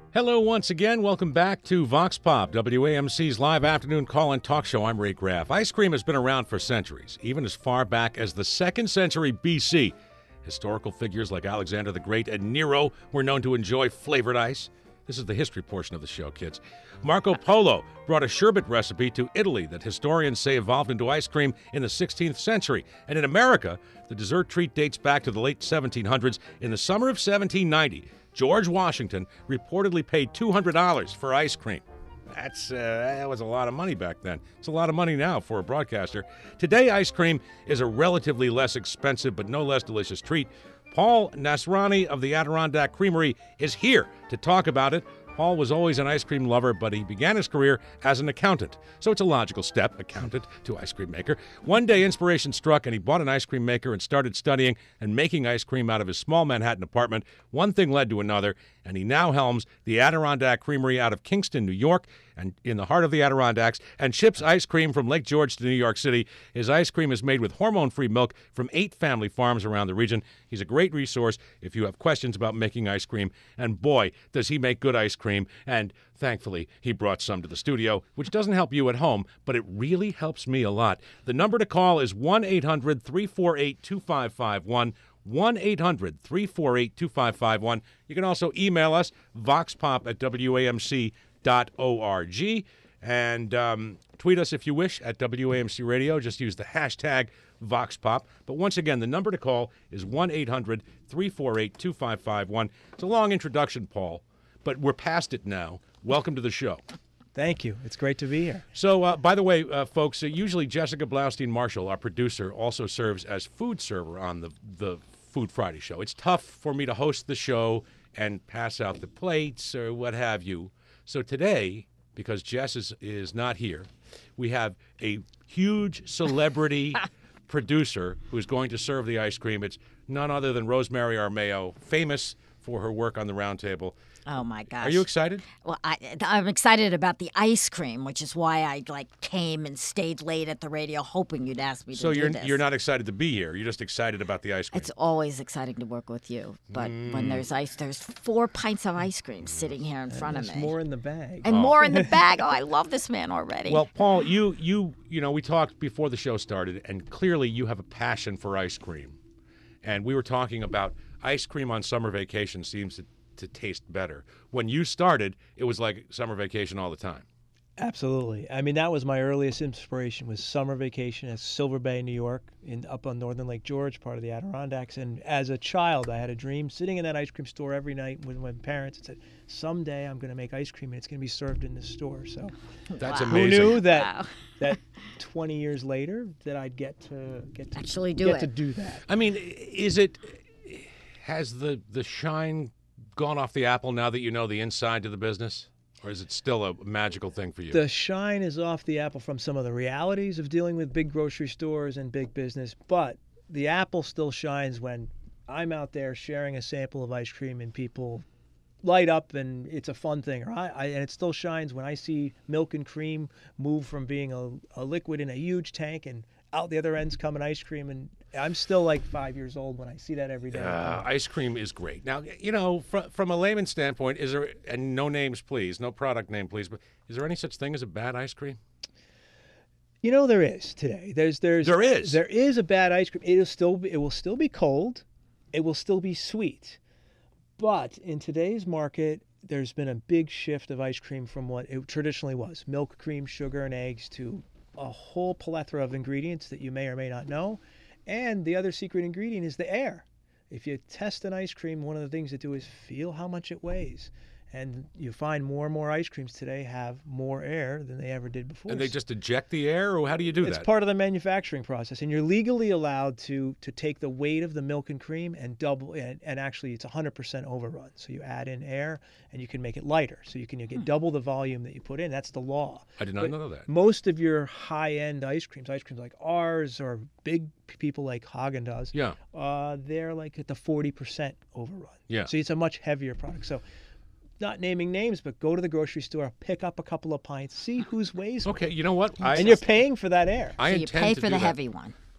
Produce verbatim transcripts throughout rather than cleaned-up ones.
Hello once again. Welcome back to Vox Pop, W A M C's live afternoon call-in talk show. I'm Ray Graff. Ice cream has been around for centuries, even as far back as the second century B C. Historical figures like Alexander the Great and Nero were known to enjoy flavored ice. This is the history portion of the show, kids. Marco Polo brought a sherbet recipe to Italy that historians say evolved into ice cream in the sixteenth century. And in America, the dessert treat dates back to the late seventeen hundreds. In the summer of seventeen ninety, George Washington reportedly paid two hundred dollars for ice cream. That's uh, that was a lot of money back then. It's a lot of money now for a broadcaster. Today, ice cream is a relatively less expensive but no less delicious treat. Paul Nasrani of the Adirondack Creamery is here to talk about it. Paul was always an ice cream lover, but he began his career as an accountant. So it's a logical step, accountant to ice cream maker. One day, inspiration struck, and he bought an ice cream maker and started studying and making ice cream out of his small Manhattan apartment. One thing led to another, and he now helms the Adirondack Creamery out of Kingston, New York, and in the heart of the Adirondacks, and ships ice cream from Lake George to New York City. His ice cream is made with hormone-free milk from eight family farms around the region. He's a great resource if you have questions about making ice cream, and boy, does he make good ice cream. And thankfully, he brought some to the studio, which doesn't help you at home, but it really helps me a lot. The number to call is one eight hundred three four eight two five five one, one eight hundred three four eight two five five one. You can also email us, voxpop at W A M C dot org, and um, tweet us if you wish at W A M C Radio. Just use the hashtag VoxPop. But once again, the number to call is one eight hundred three four eight two five five one. It's a long introduction, Paul, but we're past it now. Welcome to the show. Thank you. It's great to be here. So, uh, by the way, uh, folks, uh, usually Jessica Blaustein-Marshall, our producer, also serves as food server on the, the Food Friday show. It's tough for me to host the show and pass out the plates or what have you. So today, because Jess is, is not here, we have a huge celebrity producer who's going to serve the ice cream. It's none other than Rosemary Armao, famous for her work on the Round Table. Oh, my gosh. Are you excited? Well, I, I'm excited about the ice cream, which is why I like came and stayed late at the radio hoping you'd ask me to so do you're this. you're not excited to be here. You're just excited about the ice cream. It's always exciting to work with you. But Mm. when there's ice, there's four pints of ice cream sitting here in front There's of me. more in the bag. and more in the bag. Oh, I love this man already. Well, Paul, you you you know, we talked before the show started, and clearly you have a passion for ice cream. And we were talking about ice cream on summer vacation seems to, to taste better. When you started, it was like summer vacation all the time. Absolutely. I mean, that was my earliest inspiration, was summer vacation at Silver Bay, New York, in up on northern Lake George, part of the Adirondacks. And as a child, I had a dream sitting in that ice cream store every night with my parents and said, someday I'm going to make ice cream and it's going to be served in this store. So That's Wow. who amazing. knew that Wow. that twenty years later that I'd get to get to Actually do get it. to do that. I mean, is it has the the shine gone off the apple now that you know the inside to the business? Or is it still a magical thing for you? The shine is off the apple from some of the realities of dealing with big grocery stores and big business, but the apple still shines when I'm out there sharing a sample of ice cream and people light up and it's a fun thing. Or I, I, and it still shines when I see milk and cream move from being a, a liquid in a huge tank and out the other end's coming ice cream. And I'm still like five years old when I see that every day. Uh, ice cream is great. Now, you know, fr- from a layman's standpoint, is there, and no names, please, no product name, please, but is there any such thing as a bad ice cream? You know, there is today. There's there's There is? there is a bad ice cream. It'll still be, it will still be cold. It will still be sweet. But in today's market, there's been a big shift of ice cream from what it traditionally was: milk, cream, sugar, and eggs, to a whole plethora of ingredients that you may or may not know. And the other secret ingredient is the air. If you test an ice cream, one of the things to do is feel how much it weighs. And you find more and more ice creams today have more air than they ever did before. And they just eject the air, or how do you do It's that? part of the manufacturing process, and you're legally allowed to to take the weight of the milk and cream and double, and, and actually it's one hundred percent overrun. So you add in air, and you can make it lighter. So you can you get double the volume that you put in. That's the law. I did not But know that. Most of your high-end ice creams, ice creams like ours or big people like Haagen-Dazs, Yeah. uh, they're like at the forty percent overrun. Yeah. So it's a much heavier product. So not naming names, but go to the grocery store, pick up a couple of pints, see whose weighs more. Okay, you know what? I, And you're paying for that air. I so you intend pay to for do the that. heavy one.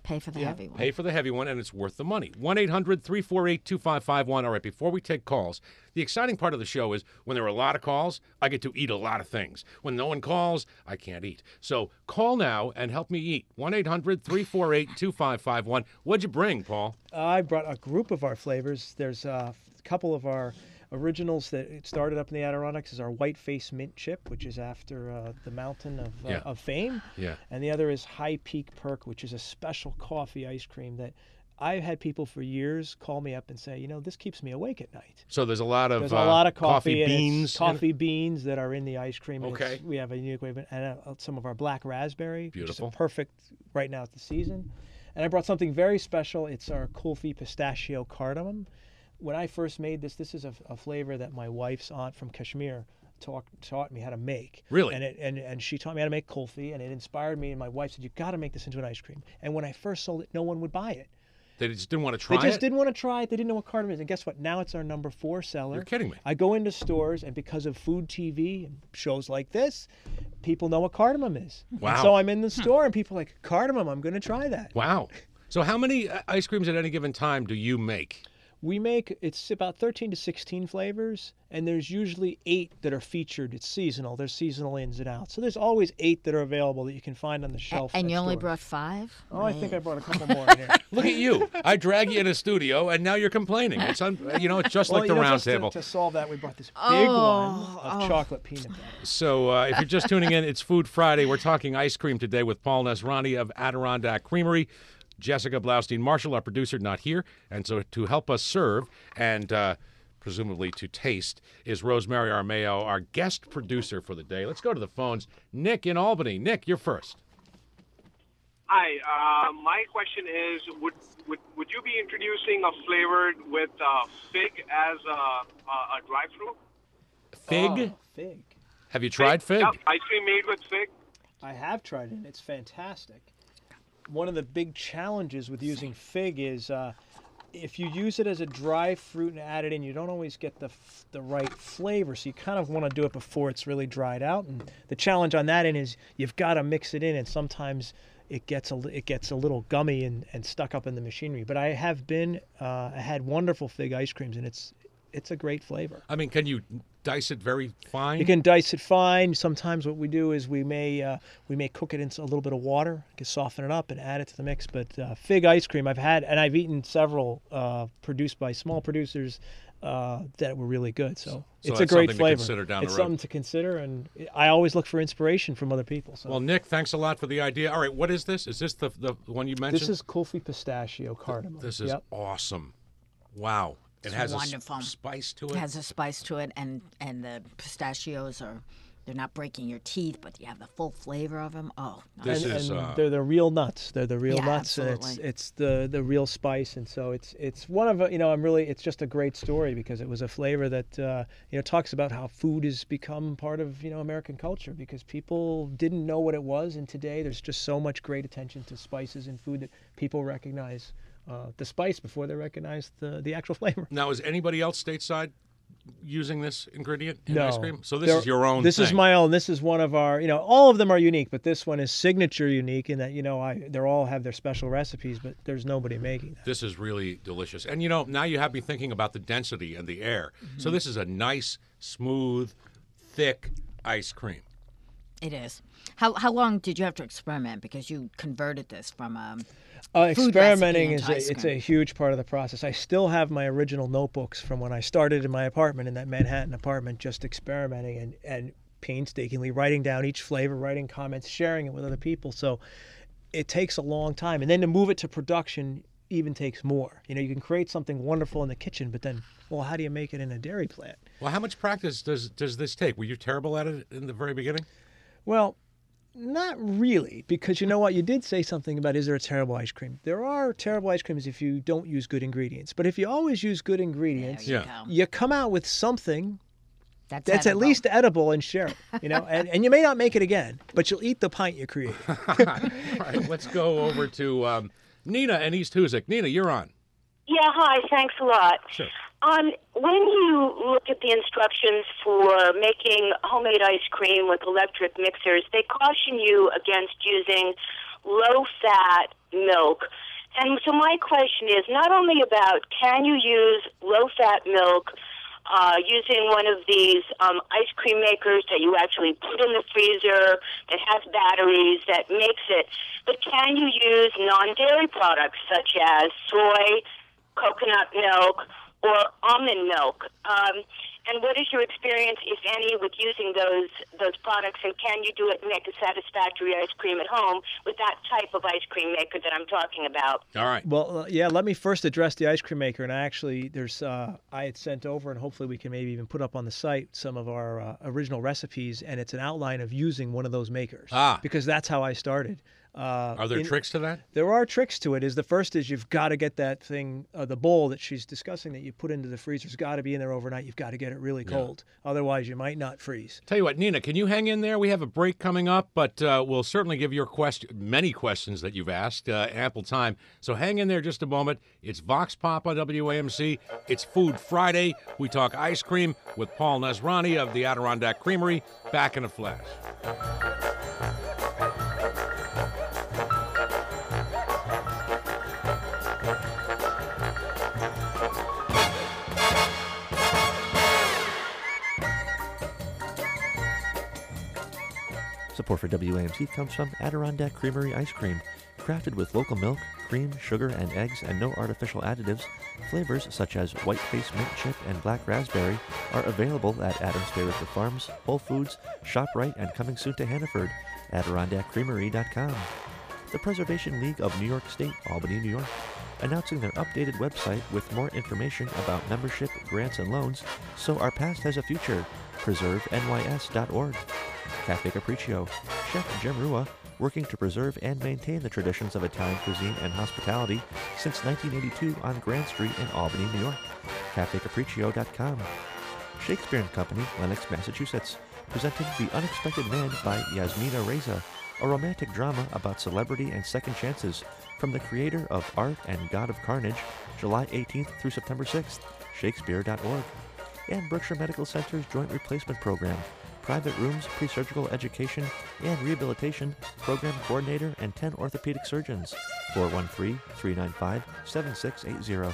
Pay for the Yeah. heavy one. Pay for the heavy one, and it's worth the money. one eight hundred three four eight two five five one. All right, before we take calls, the exciting part of the show is when there are a lot of calls, I get to eat a lot of things. When no one calls, I can't eat. So call now and help me eat. one eight hundred three four eight two five five one. What'd you bring, Paul? I brought a group of our flavors. There's a couple of our originals that it started up in the Adirondacks is our White Face Mint Chip, which is after uh, the mountain of, uh, Yeah. of fame. Yeah. And the other is High Peak Perk, which is a special coffee ice cream that I've had people for years call me up and say, you know, this keeps me awake at night. So there's a lot of There's uh, a lot of coffee, and beans. it's coffee beans that are in the ice cream. and Okay. it's- We have a unique way of it, and uh, some of our black raspberry, Beautiful. which is a perfect right now at the season. And I brought something very special. It's our Kulfi Pistachio Cardamom. When I first made this, this is a, a flavor that my wife's aunt from Kashmir taught taught me how to make. Really? And it and, and she taught me how to make kulfi, and it inspired me. And my wife said, "You got to make this into an ice cream." And when I first sold it, no one would buy it. They just didn't want to try They just it? didn't want to try it. They didn't know what cardamom is. And guess what? Now it's our number four seller. You're kidding me. I go into stores, and because of food T V and shows like this, people know what cardamom is. And Wow. so I'm in the store, and people are like, cardamom, I'm going to try that. Wow. So how many uh, ice creams at any given time do you make? We make, it's about thirteen to sixteen flavors, and there's usually eight that are featured. It's seasonal. There's seasonal ins and outs. So there's always eight that are available that you can find on the shelf. And at you only stores. brought five? Oh, I think I brought a couple more in here. Look at you. I drag you in a studio, and now you're complaining. It's un- you know, it's just Well, like you the know, round just to- table. To, solve that, we brought this big Oh, one of oh. chocolate peanut butter. So uh, if you're just tuning in, it's Food Friday. We're talking ice cream today with Paul Nesrani of Adirondack Creamery. Jessica Blaustein-Marshall, our producer, not here. And so to help us serve and uh, presumably to taste is Rosemary Armeo, our guest producer for the day. Let's go to the phones. Nick in Albany. Nick, you're first. Hi, uh, my question is, would, would would you be introducing a flavored with uh, fig as a, a, a dry fruit? Fig? Oh, fig. Have you tried fig? Yep, ice cream made with fig. I have tried it, and it's fantastic. One of the big challenges with using fig is uh, if you use it as a dry fruit and add it in, you don't always get the f- the right flavor. So you kind of want to do it before it's really dried out. And the challenge on that end is you've got to mix it in, and sometimes it gets a li- it gets a little gummy and, and stuck up in the machinery. But I have been uh, I had wonderful fig ice creams, and it's it's a great flavor. I mean, can you dice it very fine? You can dice it fine. Sometimes what we do is we may uh, we may cook it in a little bit of water, can soften it up and add it to the mix. But uh, fig ice cream, I've had, and I've eaten several uh, produced by small producers uh, that were really good. So, So it's a that's great something to flavor. consider down the it's road. something to consider, and I always look for inspiration from other people. So Well, Nick, thanks a lot for the idea. All right, what is this? Is this the, the one you mentioned? this is Kulfi Pistachio Cardamom. This is Yep. awesome. Wow. It It's has a wonderful. s- spice to it. It has a spice to it, and, and the pistachios are, they're not breaking your teeth, but you have the full flavor of them. Oh, no. This and, is, and uh, they're the real nuts. They're the real Yeah, nuts, and it's absolutely. it's the the real spice, and so it's it's one of a- you know I'm really it's just a great story because it was a flavor that uh, you know talks about how food has become part of you know American culture because people didn't know what it was, and today there's just so much great attention to spices in food that people recognize uh, the spice before they recognize the the actual flavor. Now, is anybody else stateside using this ingredient in No. ice cream? So this There- is your own This is thing. my own. This is one of our, you know, all of them are unique, but this one is signature unique in that, you know, I they all have their special recipes, but there's nobody making that. This is really delicious. And, you know, now you have me thinking about the density and the air. So Mm-hmm. this is a nice, smooth, thick ice cream. It is. How how long did you have to experiment? Because you converted this from um, Uh, food experimenting recipe is into a, ice it's cream. a huge part of the process. I still have my original notebooks from when I started in my apartment in that Manhattan apartment, just experimenting and, and painstakingly writing down each flavor, writing comments, sharing it with other people. So it takes a long time. And then to move it to production even takes more. You know, you can create something wonderful in the kitchen, but then, well, how do you make it in a dairy plant? Well, how much practice does does this take? Were you terrible at it in the very beginning? Well, not really, because you know what? You did say something about is there a terrible ice cream? There are terrible ice creams if you don't use good ingredients. But if you always use good ingredients, There you Yeah. go. you come out with something That's, that's at edible. least edible and share it. You know, and, and you may not make it again, but you'll eat the pint you created. All right, let's go over to um, Nina and East Hoosick. Nina, you're on. Yeah, hi, thanks a lot. Sure. Um, when you look at the instructions for making homemade ice cream with electric mixers, they caution you against using low-fat milk. And so my question is not only about can you use low-fat milk uh, using one of these um, ice cream makers that you actually put in the freezer that has batteries that makes it, but can you use non-dairy products such as soy, coconut milk, or almond milk? Um, and what is your experience, if any, with using those those products? And can you do it and make a satisfactory ice cream at home with that type of ice cream maker that I'm talking about? All right. Well, uh, yeah, let me first address the ice cream maker. And actually, there's uh, I had sent over, and hopefully we can maybe even put up on the site some of our uh, original recipes, and it's an outline of using one of those makers. Ah. Because that's how I started. Uh, Are there in- tricks to that? There are tricks to it. Is the first is you've got to get that thing, uh, the bowl that she's discussing that you put into the freezer has got to be in there overnight. You've got to get it really cold. Otherwise, you might not freeze. Tell you what, Nina, can you hang in there? We have a break coming up, but uh, we'll certainly give your question, many questions that you've asked, uh, ample time. So hang in there just a moment. It's Vox Pop on W A M C. It's Food Friday. We talk ice cream with Paul Nasrani of the Adirondack Creamery. Back in a flash. Support for W A M C comes from Adirondack Creamery Ice Cream. Crafted with local milk, cream, sugar, and eggs, and no artificial additives, flavors such as white face mint chip and black raspberry are available at Adams Bay River Farms, Whole Foods, ShopRite, and coming soon to Hannaford, Adirondack Creamery dot com. The Preservation League of New York State, Albany, New York, announcing their updated website with more information about membership, grants, and loans, so our past has a future. preserve N Y S dot org. Cafe Capriccio, Chef Jim Rua, working to preserve and maintain the traditions of Italian cuisine and hospitality since nineteen eighty-two on Grand Street in Albany, New York. Cafe Capriccio dot com. Shakespeare and Company, Lenox, Massachusetts, presenting The Unexpected Man by Yasmina Reza, a romantic drama about celebrity and second chances from the creator of Art and God of Carnage, July eighteenth through September sixth, Shakespeare dot org. And Berkshire Medical Center's Joint Replacement Program, private rooms, pre-surgical education, and rehabilitation, program coordinator, and ten orthopedic surgeons. four one three, three nine five, seven six eight zero.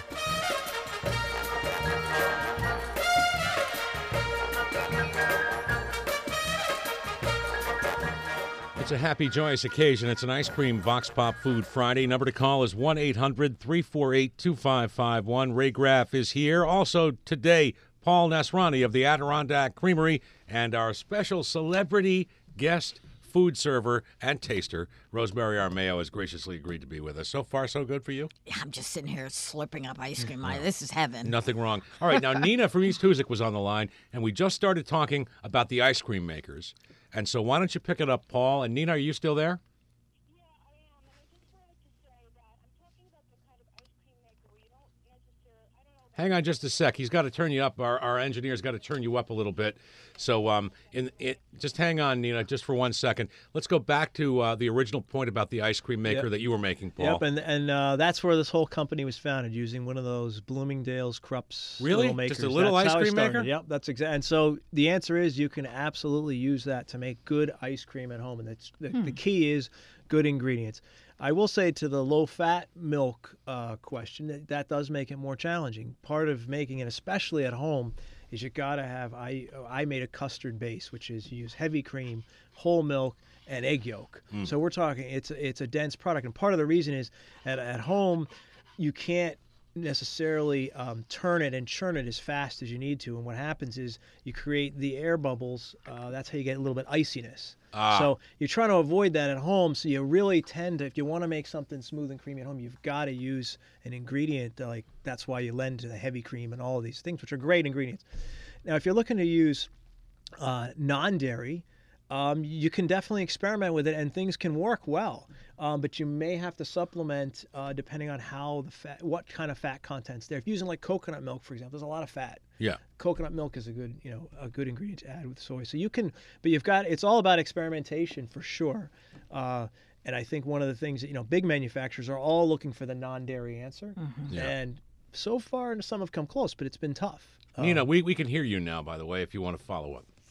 It's a happy, joyous occasion. It's an ice cream Vox Pop Food Friday. Number to call is one eight hundred, three four eight, two five five one. Ray Graff is here. Also today, Paul Nasrani of the Adirondack Creamery and our special celebrity guest food server and taster, Rosemary Armao, has graciously agreed to be with us. So far, so good for you? I'm just sitting here slurping up ice cream. I, this is heaven. Nothing wrong. All right, now Nina from East Hoosick was on the line, and we just started talking about the ice cream makers. And so why don't you pick it up, Paul? And Nina, are you still there? Yeah, I am. And I just wanted to say that I'm talking about the kind of ice cream maker where you don't necessarily, I don't know. Hang on just a sec. He's got to turn you up. Our, our engineer's got to turn you up a little bit. So um, in, it, just hang on, Nina, just for one second. Let's go back to uh, the original point about the ice cream maker Yep. that you were making, Paul. Yep, and and uh, that's where this whole company was founded, using one of those Bloomingdale's Krups Really? little makers. Just a little That's ice how it cream started. maker? Yep, that's exactly. And so the answer is you can absolutely use that to make good ice cream at home, and that's the, the key is good ingredients. I will say to the low-fat milk uh, question, that, that does make it more challenging. Part of making it, especially at home, is you got to have, I I made a custard base, which is you use heavy cream, whole milk, and egg yolk. So we're talking, it's, it's a dense product. And part of the reason is at, at home, you can't necessarily um, turn it and churn it as fast as you need to. And what happens is you create the air bubbles. Uh, that's how you get a little bit iciness. Ah. So you're trying to avoid that at home. So you really tend to, if you want to make something smooth and creamy at home, you've got to use an ingredient that, like, that's why you lend to the heavy cream and all of these things, which are great ingredients. Now, if you're looking to use uh, non-dairy, um, you can definitely experiment with it, and things can work well. Um, but you may have to supplement uh, depending on how the fat, what kind of fat content's there. If you're using like coconut milk, for example, there's a lot of fat. Yeah. Coconut milk is a good, you know, a good ingredient to add with soy. So you can, but you've got, it's all about experimentation for sure. Uh, and I think one of the things that, you know, big manufacturers are all looking for the non-dairy answer. Yeah. And so far, some have come close, but it's been tough. Nina, Um, we, we can hear you now, by the way, if you want to follow up.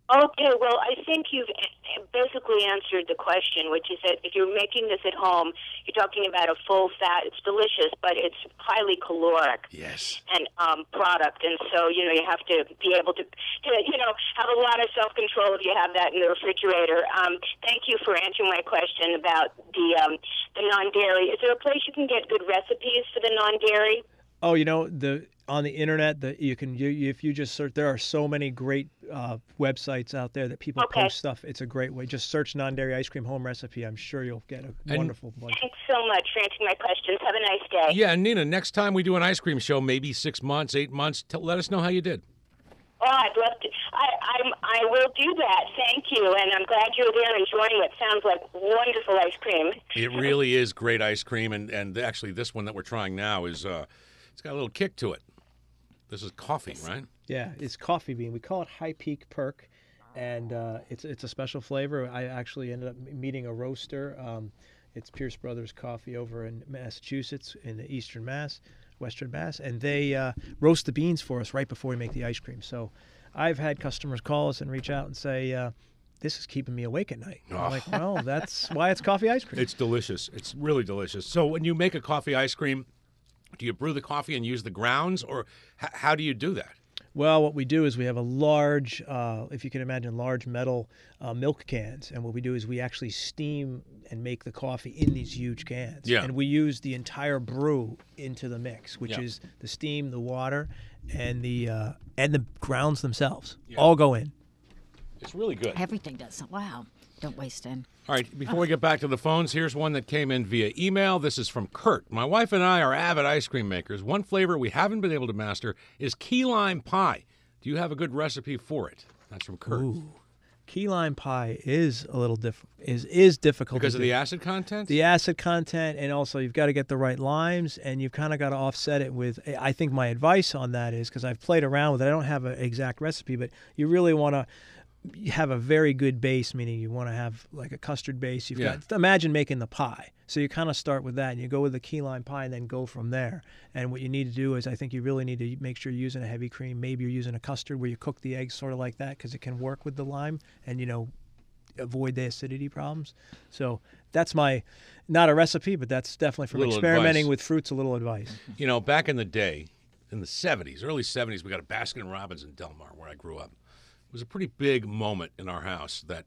Okay, well, I think you've basically answered the question, which is that if you're making this at home, you're talking about a full fat. It's delicious, but it's highly caloric. Yes. And um, product, and so you know you have to be able to, to you know have a lot of self control if you have that in the refrigerator. Um, thank you for answering my question about the um, the non dairy. Is there a place you can get good recipes for the non dairy? Oh, you know, the on the internet, the you can you, if you just search, there are so many great uh, websites out there that people Okay. post stuff. It's a great way. Just search non-dairy ice cream home recipe. I'm sure you'll get a And- wonderful bunch. Thanks so much for answering my questions. Have a nice day. Yeah, and Nina, next time we do an ice cream show, maybe six months, eight months, t- let us know how you did. Oh, I'd love to. I, I'm, I will do that. Thank you, and I'm glad you're there enjoying what sounds like wonderful ice cream. It really is great ice cream, and, and actually this one that we're trying now is, uh, it's got a little kick to it. This is coffee, right? Yeah, it's coffee bean. We call it High Peak Perk, and uh, it's it's a special flavor. I actually ended up meeting a roaster. Um, it's Pierce Brothers Coffee over in Massachusetts, in the Eastern Mass, Western Mass, and they uh, roast the beans for us right before we make the ice cream. So I've had customers call us and reach out and say, uh, this is keeping me awake at night. Oh. I'm like, well, that's why it's coffee ice cream. It's delicious. It's really delicious. So when you make a coffee ice cream, do you brew the coffee and use the grounds, or h- how do you do that? Well, what we do is we have a large, uh, if you can imagine, large metal uh, milk cans. And what we do is we actually steam and make the coffee in these huge cans. Yeah. And we use the entire brew into the mix, which Yeah. is the steam, the water, and the uh, and the grounds themselves. Yeah. All go in. It's really good. Everything does. Wow. Don't waste any. All right, before we get back to the phones, here's one that came in via email. This is from Kurt. My wife and I are avid ice cream makers. One flavor we haven't been able to master is key lime pie. Do you have a good recipe for it? That's from Kurt. Ooh. Key lime pie is a little diff- is is difficult Because to of do. the acid content? The acid content, and also you've got to get the right limes, and you've kind of got to offset it with. I think my advice on that is, because I've played around with it, I don't have an exact recipe, but you really want to have a very good base, meaning you want to have like a custard base. You've Yeah. got imagine making the pie, so you kind of start with that, and you go with the key lime pie, and then go from there. And what you need to do is, I think you really need to make sure you're using a heavy cream. Maybe you're using a custard where you cook the eggs sort of like that, because it can work with the lime, and you know, avoid the acidity problems. So that's my, not a recipe, but that's definitely from Little experimenting advice. with fruits, a little advice. You know, back in the day, in the seventies, early seventies, we got a Baskin Robbins in Del Mar, where I grew up. It was a pretty big moment in our house that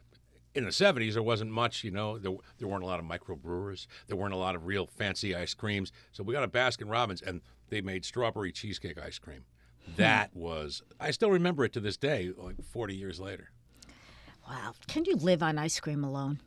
in the seventies, there wasn't much, you know, there, there weren't a lot of microbrewers. There weren't a lot of real fancy ice creams. So we got a Baskin Robbins, and they made strawberry cheesecake ice cream. That was, I still remember it to this day, like forty years later. Wow. Can you live on ice cream alone?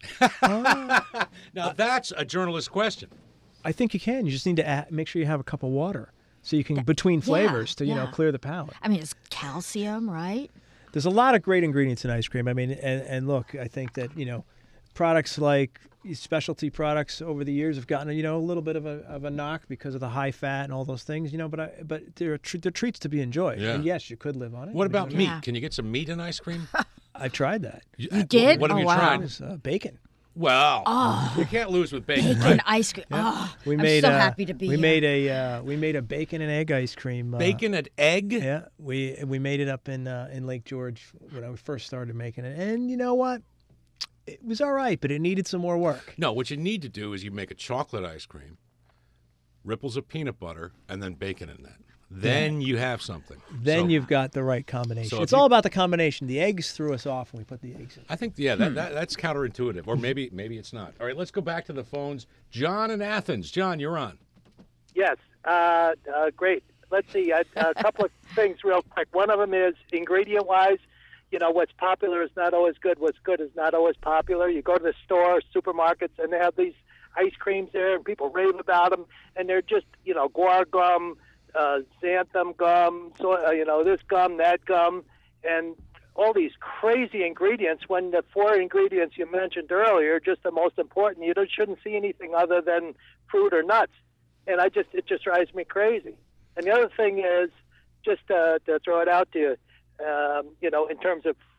Now, that's a journalist question. I think you can. You just need to add, make sure you have a cup of water, so you can between flavors to you know yeah. clear the palate. I mean, it's calcium, right? There's a lot of great ingredients in ice cream. I mean, and, and look, I think that, you know, products like specialty products over the years have gotten, you know, a little bit of a, of a knock because of the high fat and all those things, you know, but I, but they're, tr- they're treats to be enjoyed. Yeah. And yes, you could live on it. What I mean, about there's- meat? Yeah. Can you get some meat in ice cream? I've tried that. You, did? What have Oh, you wow. It tried? was uh, bacon. Well, you can't lose with bacon, Bacon right? ice cream. Oh, We I'm made so uh, happy to be we here. made a uh, we made a bacon and egg ice cream. Uh, Bacon and egg? Yeah, we we made it up in uh, in Lake George when I first started making it, and you know what? It was all right, but it needed some more work. No, what you need to do is you make a chocolate ice cream, ripples of peanut butter, and then bacon in that. Then you have something. Then So, you've got the right combination. So if it's you- all about the combination. The eggs threw us off when we put the eggs in. I think, yeah, that, that that's counterintuitive, or maybe maybe it's not. All right, let's go back to the phones. John in Athens. John, you're on. Yes, uh, uh, great. Let's see, a, a couple of things real quick. One of them is ingredient-wise, you know, what's popular is not always good. What's good is not always popular. You go to the store, supermarkets, and they have these ice creams there, and people rave about them, and they're just, you know, guar gum, uh, xanthan gum, so, uh, you know, this gum, that gum, and all these crazy ingredients when the four ingredients you mentioned earlier are just the most important. You don't, shouldn't see anything other than fruit or nuts. And I just it just drives me crazy. And the other thing is, just uh, to throw it out to you, um, you know, in terms of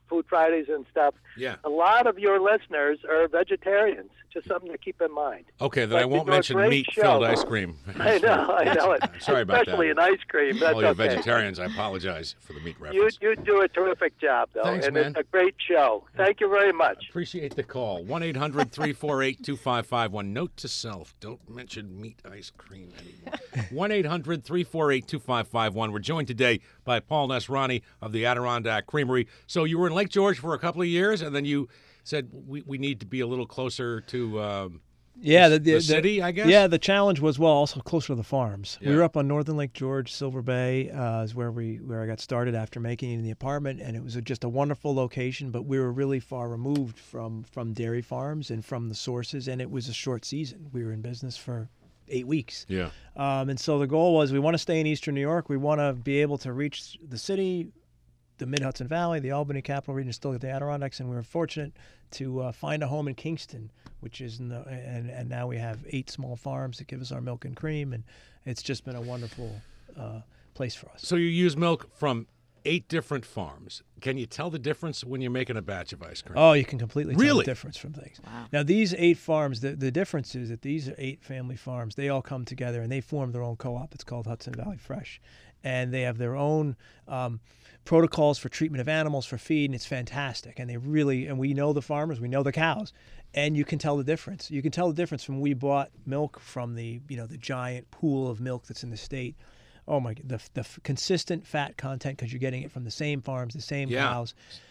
Food Fridays and stuff. Yeah. A lot of your listeners are vegetarians. Just something to keep in mind. Okay, then But I you won't do a mention great meat-filled show. ice cream. I know, I know it. Sorry about that. Especially in ice cream. That's All you okay. vegetarians, I apologize for the meat You reference. you do a terrific job, though, Thanks, and man. it's a great show. Thank you very much. Appreciate the call. one eight hundred three four eight two five five one. Note to self, don't mention meat ice cream anymore. one eight hundred three four eight two five five one. We're joined today by Paul Nesrani of the Adirondack Creamery. So you were in Lake George for a couple of years, and then you said we, we need to be a little closer to um, Yeah, the, the, the, city, I guess? Yeah, the challenge was, well, also closer to the farms. Yeah. We were up on Northern Lake George, Silver Bay uh, is where we where I got started after making it in the apartment, and it was a, just a wonderful location, but we were really far removed from, from dairy farms and from the sources, and it was a short season. We were in business for eight weeks. Yeah. Um, and so the goal was we want to stay in Eastern New York. We want to be able to reach the city, the Mid-Hudson Valley, the Albany Capital Region, still at the Adirondacks, and we were fortunate to uh, find a home in Kingston, which is in the, and, and now we have eight small farms that give us our milk and cream, and it's just been a wonderful uh, place for us. So you use milk from eight different farms. Can you tell the difference when you're making a batch of ice cream? Oh, you can completely tell Really? the difference from things. Wow. Now, these eight farms, the, the difference is that these are eight family farms. They all come together, and they form their own co-op. It's called Hudson Valley Fresh. And they have their own um, protocols for treatment of animals, for feed, and it's fantastic. And they really, and we know the farmers, we know the cows, and you can tell the difference. You can tell the difference from we bought milk from the, you know, the giant pool of milk that's in the state. Oh my, the the f- consistent fat content, because you're getting it from the same farms, the same Yeah. cows.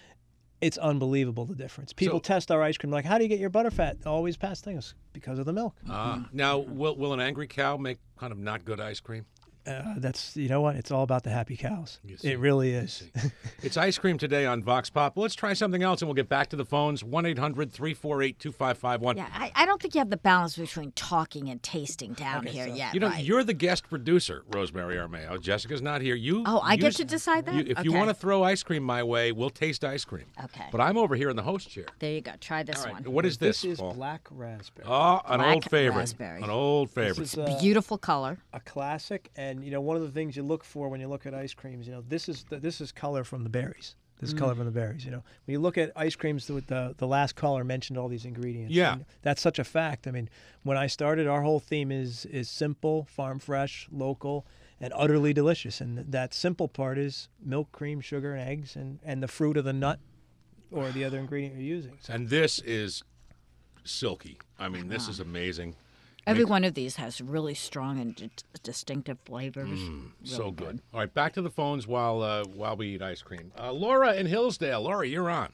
It's unbelievable, the difference. People So- test our ice cream like, how do you get your butter fat? Always pass things because of the milk. Ah. Now, will, will an angry cow make kind of not good ice cream? Uh, that's, you know what? It's all about the happy cows. You see. It really is. It's ice cream today on Vox Pop. Let's try something else, and we'll get back to the phones. one eight hundred three four eight two five five one. Yeah, I, I don't think you have the balance between talking and tasting down Okay, here so- yet. You know, right? you're the guest producer, Rosemary Armeo. Jessica's not here. You. Oh, I you get s- to decide that? you- if you Okay. want to throw ice cream my way, we'll taste ice cream. Okay. But I'm over here in the host chair. There you go. Try this All right. one. What is this? This is Paul? black raspberry. Oh, an Black old favorite. raspberry. An old favorite. This is uh, Beautiful color. a classic, and you know, one of the things you look for when you look at ice creams, you know, this is the, this is color from the berries. This is color Mm. from the berries. You know, when you look at ice creams, with the the last caller mentioned all these ingredients. Yeah. and that's such a fact. I mean, when I started, our whole theme is is simple, farm fresh, local, and utterly delicious. And that simple part is milk, cream, sugar, and eggs, and and the fruit of the nut or the other ingredient you're using. So, And this is silky. I mean, this is amazing. Every Make- one of these has really strong and d- distinctive flavors. So Really good. All right, back to the phones while uh, while we eat ice cream. Uh, Laura in Hillsdale. Laura, you're on.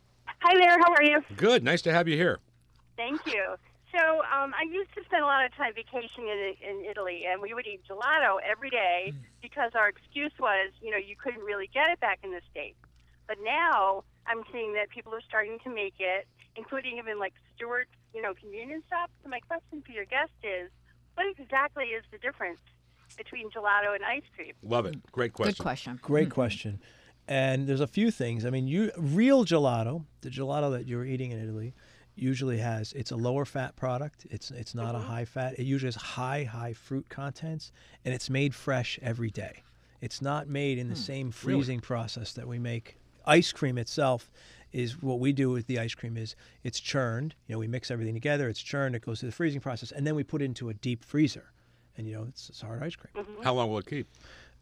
Hi there, how are you? Good. Nice to have you here. Thank you. So um, I used to spend a lot of time vacationing in, in Italy, and we would eat gelato every day because our excuse was, you know, you couldn't really get it back in the States. But now I'm seeing that people are starting to make it, including even like Stewart's, you know, convenience shops. So my question for your guest is, what exactly is the difference between gelato and ice cream? Love it. Great question. Good question. great question. And there's a few things. I mean, you real gelato, the gelato that you're eating in Italy, usually has it's a lower fat product. It's it's not a high fat. It usually has high high fruit contents, and it's made fresh every day. It's not made in the same freezing process that we make ice cream itself. Is what we do with the ice cream is it's churned. You know, we mix everything together. It's churned. It goes through the freezing process, and then we put it into a deep freezer, and you know it's, it's hard ice cream. How long will it keep?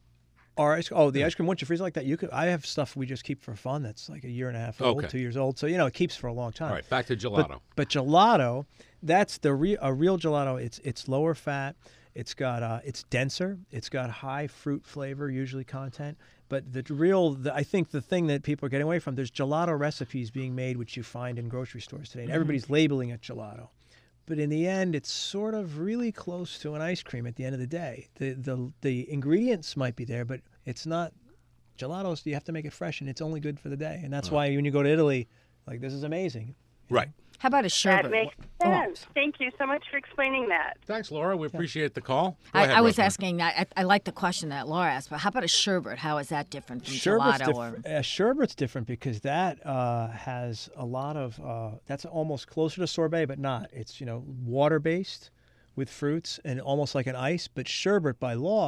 Our ice, oh, the ice cream, once you freeze it like that, you could. I have stuff we just keep for fun that's like a year and a half old, Okay. two years old. So you know, it keeps for a long time. All right, back to But, gelato. but gelato, that's the re, a real gelato. It's it's lower fat. It's got uh, it's denser. It's got high fruit flavor, usually content. But the real, the, I think the thing that people are getting away from, there's gelato recipes being made, which you find in grocery stores today, and everybody's labeling it gelato. But in the end, it's sort of really close to an ice cream at the end of the day. The the the ingredients might be there, but it's not gelatos. You have to make it fresh, and it's only good for the day. And that's why when you go to Italy, like, this is amazing. Right. How about a sherbet? That makes Oh, sense. Thank you so much for explaining that. Thanks, Laura. We appreciate the call. Go I, ahead, I was Rosemary. asking. I, I like the question that Laura asked, but how about a sherbet? How is that different from Sherbet's, gelato? Or... diff- uh, sherbet's different because that uh, has a lot of, uh, that's almost closer to sorbet, but not. It's, you know, water-based with fruits and almost like an ice. But sherbet, by law,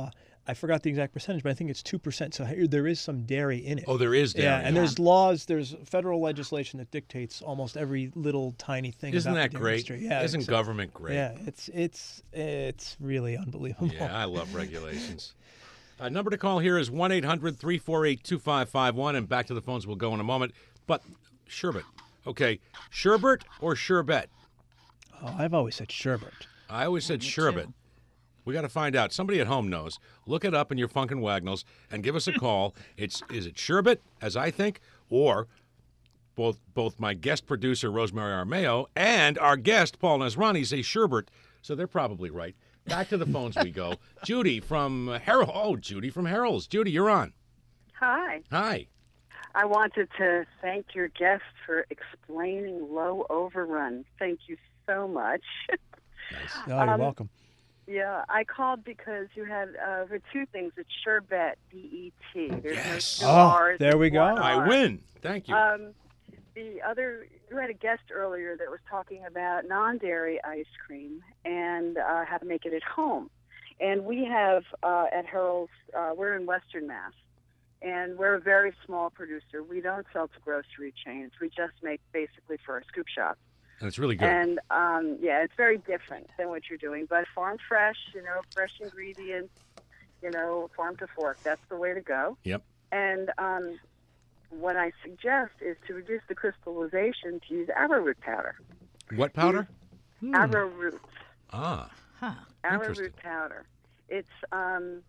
I forgot the exact percentage, but I think it's two percent. So here- there is some dairy in it. Oh, there is dairy. Yeah, and Yeah. there's laws, there's federal legislation that dictates almost every little tiny thing. Isn't about that the dairy great? industry. Yeah, Isn't it's- government great? Yeah, it's it's it's really unbelievable. Yeah, I love regulations. Uh, number to call here is one eight hundred three four eight two five five one, and back to the phones we'll go in a moment. But sherbet. Okay, sherbet or sherbet? Oh, I've always said sherbet. I always said sherbet. We got to find out. Somebody at home knows. Look it up in your Funkin' Wagnalls and give us a call. It's is it sherbet, as I think, or both both my guest producer Rosemary Armeo and our guest Paul Nasrani say sherbet, so they're probably right. Back to the phones we go. Judy from Harold. Oh, Judy from Harold's. Judy, you're on. Hi. Hi. I wanted to thank your guest for explaining low overrun. Thank you so much. Nice. Oh, you're Um, welcome. Yeah, I called because you had uh, the two things. It's sherbet, B E T. There's Yes. no two Oh, R's, there we there's go. one I R. win. Thank you. Um, the other, you had a guest earlier that was talking about non-dairy ice cream and uh, how to make it at home. And we have uh, at Harold's, uh, we're in Western Mass, and we're a very small producer. We don't sell to grocery chains. We just make basically for a scoop shop. And it's really good. And um, yeah, it's very different than what you're doing. But farm fresh, you know, fresh ingredients, you know, farm to fork. That's the way to go. Yep. And um, what I suggest is to reduce the crystallization to use arrowroot powder. What powder? Hmm. Arrowroot. Ah. Huh. Interesting. Arrowroot powder. It's um,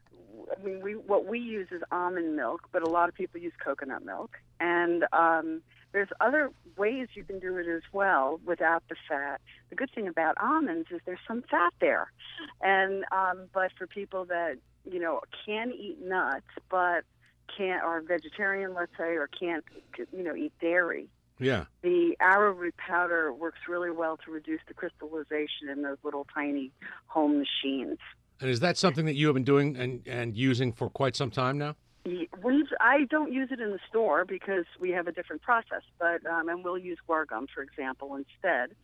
I mean, we what we use is almond milk, but a lot of people use coconut milk. And um, there's other ways you can do it as well without the fat. The good thing about almonds is there's some fat there, and um, but for people that you know can eat nuts but can't are vegetarian, let's say, or can't you know eat dairy, Yeah. the arrowroot powder works really well to reduce the crystallization in those little tiny home machines. And is that something that you have been doing and, and using for quite some time now? We've, I don't use it in the store because we have a different process, but um, and we'll use guar gum, for example, instead.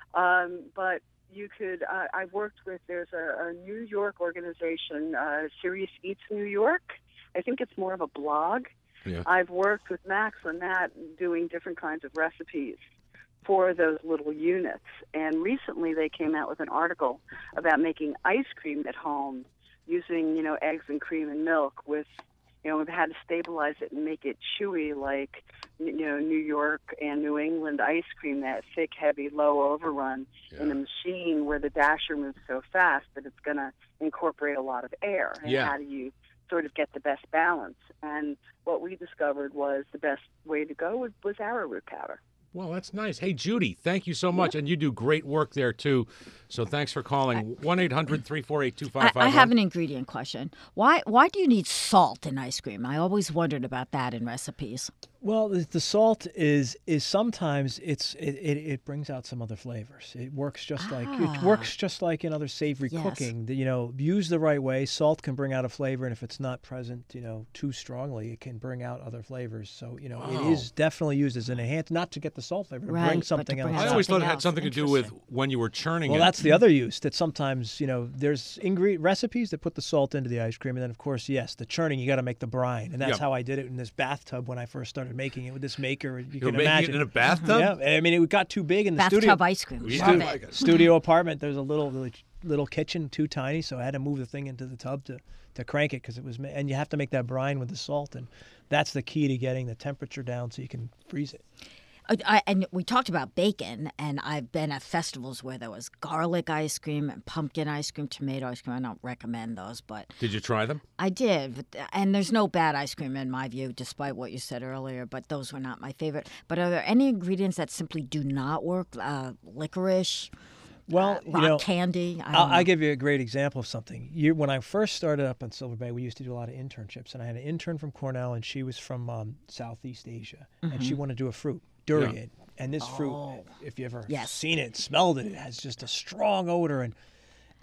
Um, but you could, uh, I worked with, there's a, a New York organization, uh, Serious Eats New York. I think it's more of a blog. Yeah. I've worked with Max on that, doing different kinds of recipes for those little units. And recently they came out with an article about making ice cream at home using, you know, eggs and cream and milk with, you know, we've had to stabilize it and make it chewy like, you know, New York and New England ice cream, that thick, heavy, low overrun Yeah. in a machine where the dasher moves so fast that it's going to incorporate a lot of air. And Yeah. how do you sort of get the best balance? And what we discovered was the best way to go was, was arrowroot powder. Well, that's nice. Hey, Judy, thank you so much. And you do great work there, too. So thanks for calling. one eight hundred three four eight two five five one. I, I have an ingredient question. Why why do you need salt in ice cream? I always wondered about that in recipes. Well, the, the salt is is sometimes it's it, it, it brings out some other flavors. It works just like it Ah. works just like in other savory Yes. cooking. The- You know, used the right way, salt can bring out a flavor, and if it's not present, you know, too strongly, it can bring out other flavors. So you know, Wow. it is definitely used as an enhance, not to get the salt flavor, to Right, bring but to something bring else. I out out. always thought it something had else. something to do with Interesting. when you were churning Well, it. that's the other use. That sometimes you know there's ingredient recipes that put the salt into the ice cream, and then of course, yes, the churning you got to make the brine, and that's Yep. how I did it in this bathtub when I first started making it with this maker. You You can were making imagine it in a bathtub? Yeah, I mean it got too big in the Bathtub studio. ice cream. Yeah. Love Oh, it. my Studio apartment. There's a little little, little kitchen, too tiny, so I had to move the thing into the tub to, to crank it because it was. ma- And you have to make that brine with the salt, and that's the key to getting the temperature down so you can freeze it. Uh, I, and we talked about bacon, and I've been at festivals where there was garlic ice cream and pumpkin ice cream, tomato ice cream. I don't recommend those, but Did you try them? I did. But- And there's no bad ice cream in my view, despite what you said earlier, but those were not my favorite. But are there any ingredients that simply do not work? Uh, licorice, Well, uh, you rock know, candy? I I'll, don't I'll know. give you a great example of something. You, when I first started up in Silver Bay, we used to do a lot of internships, and I had an intern from Cornell, and she was from um, Southeast Asia, and she wanted to do a fruit, durian. And this fruit, Oh. if you ever Yes. seen it, smelled it, it has just a strong odor, and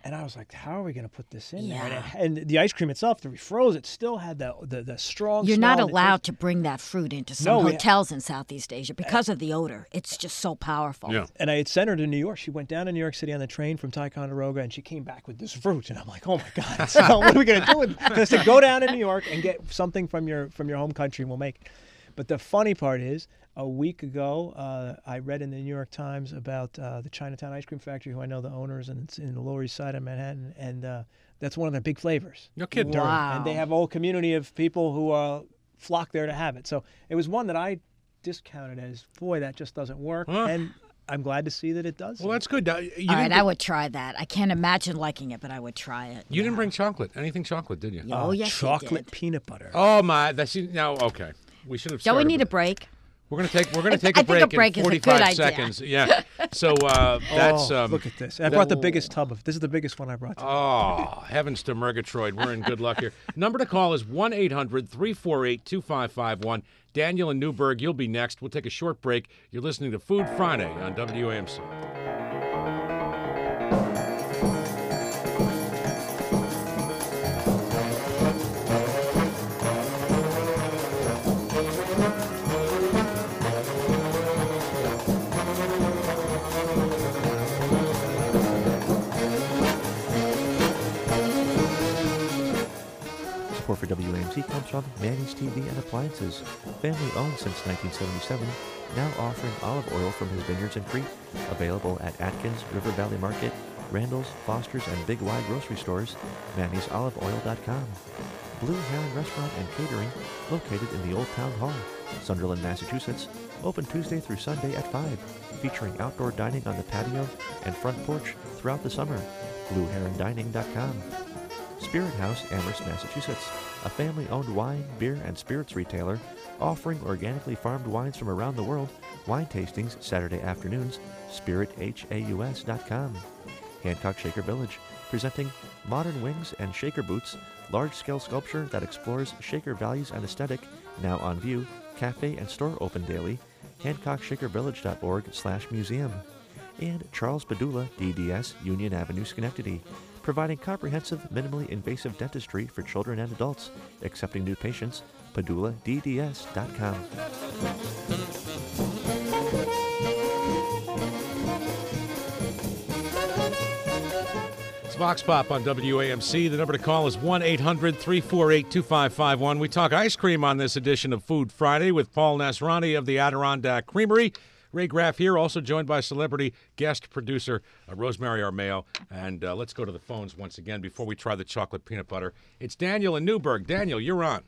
And I was like, how are we going to put this in there? Yeah. And, it, and the ice cream itself, the refroze, it still had the the, the strong You're smell not and it allowed tastes- to bring that fruit into some No, we- hotels in Southeast Asia because of the odor. It's just so powerful. Yeah. And I had sent her to New York. She went down to New York City on the train from Ticonderoga, and she came back with this fruit. And I'm like, oh my God, so what are we going to do with it? I said, go down to New York and get something from your from your home country, and we'll make it. But the funny part is, a week ago, uh, I read in the New York Times about uh, the Chinatown Ice Cream Factory, who I know the owners, and it's in the Lower East Side of Manhattan, and uh, that's one of their big flavors. No kidding. During- Wow. And they have a whole community of people who uh, flock there to have it. So it was one that I discounted as, boy, that just doesn't work. Huh. And I'm glad to see that it does. Well, that's good. Now, you All didn't right, bring- I would try that. I can't imagine liking it, but I would try it. You didn't bring chocolate. Anything chocolate, did you? Oh, Uh, yes, you chocolate did. peanut butter. Oh my! That's now okay. We should have. Don't we started need a with- break? We're gonna take. We're gonna I- take I a think a break, break in is a good forty-five idea. seconds. Yeah. So uh, that's. Oh, um, look at this. I that- brought the biggest tub of. This is the biggest one I brought. Today. Oh, heavens to Murgatroyd. We're in good luck here. Number to call is one eight hundred three four eight two five five one. Daniel in Newburgh, you'll be next. We'll take a short break. You're listening to Food Friday on W A M C. Support for W A M C comes from Manny's T V and Appliances, family owned since nineteen seventy-seven, now offering olive oil from his vineyards in Crete, available at Atkins, River Valley Market, Randall's, Foster's, and Big Y grocery stores, mannys olive oil dot com. Blue Heron Restaurant and Catering, located in the Old Town Hall, Sunderland, Massachusetts, open Tuesday through Sunday at five, featuring outdoor dining on the patio and front porch throughout the summer, blue heron dining dot com. Spirit House, Amherst, Massachusetts, a family-owned wine, beer, and spirits retailer offering organically farmed wines from around the world, wine tastings Saturday afternoons, spirit haus dot com. Hancock Shaker Village, presenting modern wings and shaker boots, large-scale sculpture that explores shaker values and aesthetic, now on view, cafe and store open daily, hancock shaker village dot org slash museum. And Charles Padula, D D S, Union Avenue, Schenectady, providing comprehensive, minimally invasive dentistry for children and adults, accepting new patients, padula d d s dot com. It's Vox Pop on W A M C. The number to call is one eight hundred three four eight two five five one. We talk ice cream on this edition of Food Friday with Paul Nasrani of the Adirondack Creamery. Ray Graff here, also joined by celebrity guest producer uh, Rosemary Armao. And uh, let's go to the phones once again before we try the chocolate peanut butter. It's Daniel in Newburgh. Daniel, you're on.